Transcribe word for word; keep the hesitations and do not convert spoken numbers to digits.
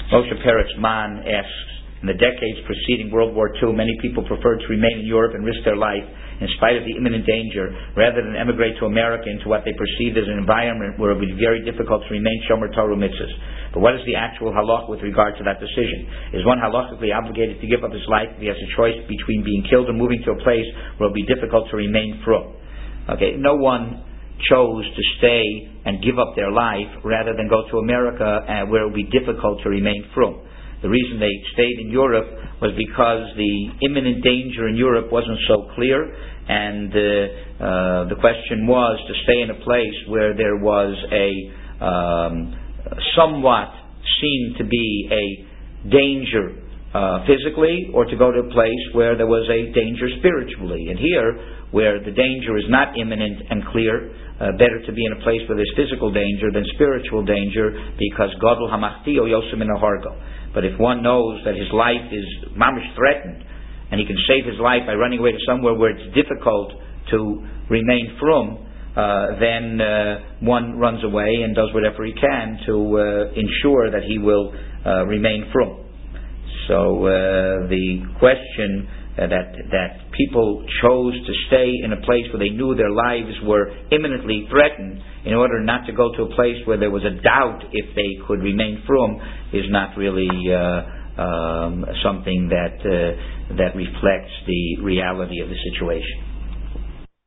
Moshe Peretz Mann asks, in the decades preceding World War Two, many people preferred to remain in Europe and risk their life in spite of the imminent danger, rather than emigrate to America into what they perceived as an environment where it would be very difficult to remain Shomer Torah mitzvahs. But what is the actual halach with regard to that decision? Is one halachically obligated to give up his life if he has a choice between being killed or moving to a place where it will be difficult to remain from? Okay, no one chose to stay and give up their life rather than go to America uh, where it would be difficult to remain from. The reason they stayed in Europe was because the imminent danger in Europe wasn't so clear, and uh, uh, the question was to stay in a place where there was a um, somewhat seemed to be a danger uh, physically, or to go to a place where there was a danger spiritually. And here, where the danger is not imminent and clear, uh, better to be in a place where there's physical danger than spiritual danger, because Gadol Hamachti o Yosem min Hargo. But if one knows that his life is mamish threatened, and he can save his life by running away to somewhere where it's difficult to remain from, uh, then uh, one runs away and does whatever he can to uh, ensure that he will uh, remain from. So uh, the question uh, that that people chose to stay in a place where they knew their lives were imminently threatened, in order not to go to a place where there was a doubt if they could remain from, is not really uh, um, something that uh, that reflects the reality of the situation.